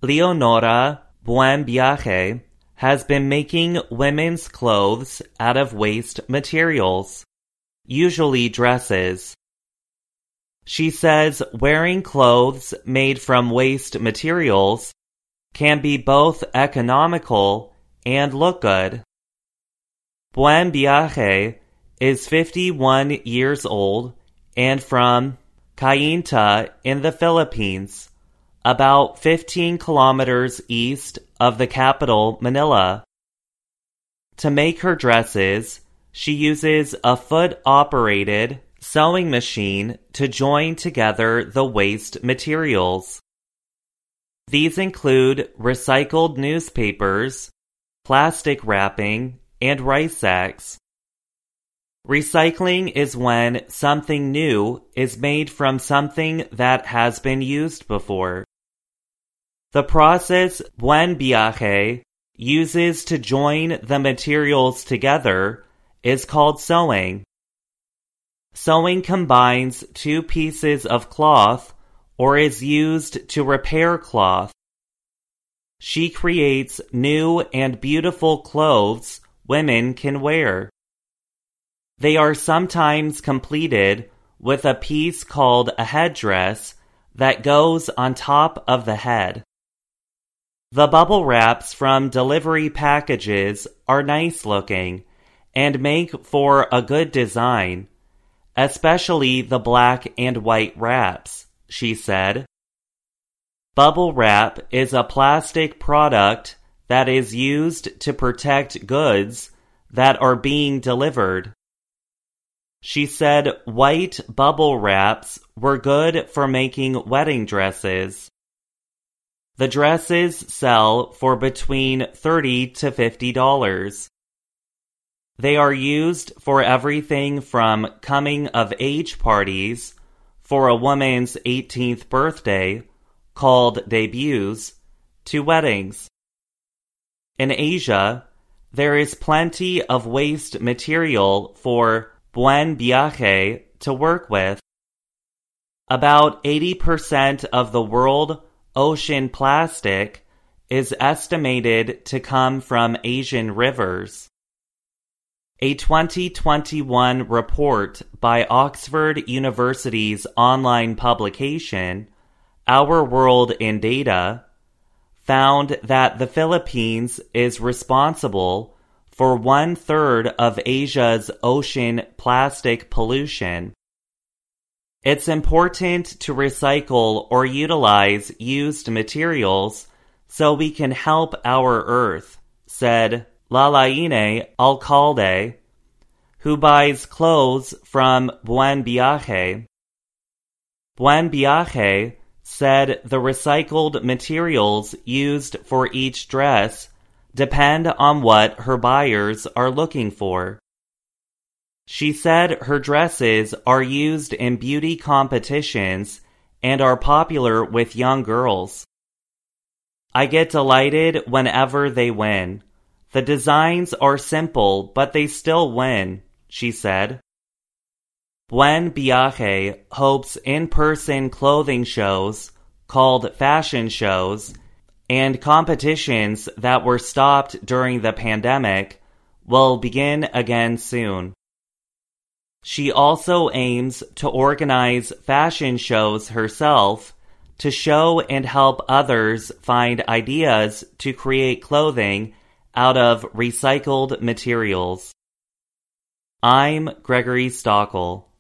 Leonora Buen Viaje has been making women's clothes out of waste materials, usually dresses. She says wearing clothes made from waste materials can be both economical and look good. Buen Viaje is 51 years old and from Cainta in the Philippines, about 15 kilometers east of the capital, Manila. To make her dresses, she uses a foot-operated sewing machine to join together the waste materials. These include recycled newspapers, plastic wrapping, and rice sacks. Recycling is when something new is made from something that has been used before. The process Buen Viaje uses to join the materials together is called sewing. Sewing combines two pieces of cloth or is used to repair cloth. She creates new and beautiful clothes women can wear. They are sometimes completed with a piece called a headdress that goes on top of the head. The bubble wraps from delivery packages are nice looking and make for a good design, especially the black and white wraps, she said. Bubble wrap is a plastic product that is used to protect goods that are being delivered. She said white bubble wraps were good for making wedding dresses. The dresses sell for between $30 to $50. They are used for everything from coming-of-age parties for a woman's 18th birthday, called debuts, to weddings. In Asia, there is plenty of waste material for Buen Viaje to work with. About 80% of the world ocean plastic is estimated to come from Asian rivers. A 2021 report by Oxford University's online publication, Our World in Data, found that the Philippines is responsible for 1/3 of Asia's ocean plastic pollution. It's important to recycle or utilize used materials so we can help our Earth, said Lalaine Alcalde, who buys clothes from Buen Viaje. Buen Viaje said the recycled materials used for each dress depend on what her buyers are looking for. She said her dresses are used in beauty competitions and are popular with young girls. I get delighted whenever they win. The designs are simple, but they still win, she said. Buen Viaje hopes in-person clothing shows, called fashion shows, and competitions that were stopped during the pandemic will begin again soon. She also aims to organize fashion shows herself to show and help others find ideas to create clothing out of recycled materials. I'm Gregory Stockel.